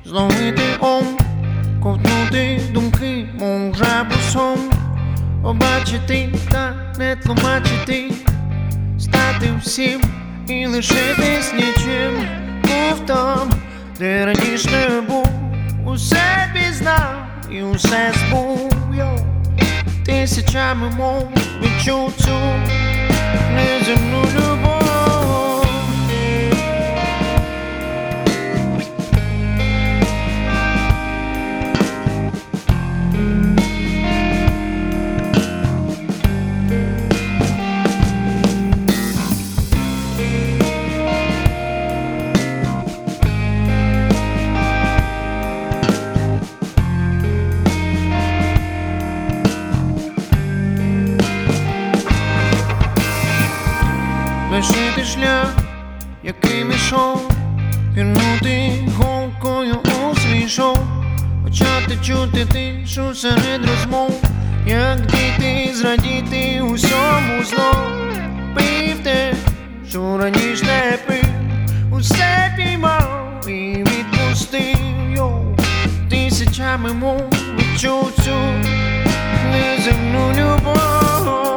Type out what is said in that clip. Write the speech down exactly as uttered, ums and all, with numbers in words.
зловити ом, ковтнути думки, мов жабу сон, побачити та не тлумачити, стати всім і лишитись нічим. Був там, де раніше не був, усе пізнав і усе збув. Йо. Тисячами мов відчув цю неземну любов. Лишити шлях, яким ішов, пірнути голкою у свій шов, почати чути тишу серед розмов, як діти зрадіти усьому знов. Пив те, що раніше не пив, усе піймав і відпустив. Йо. Тисячами мов відчув цю неземну любов.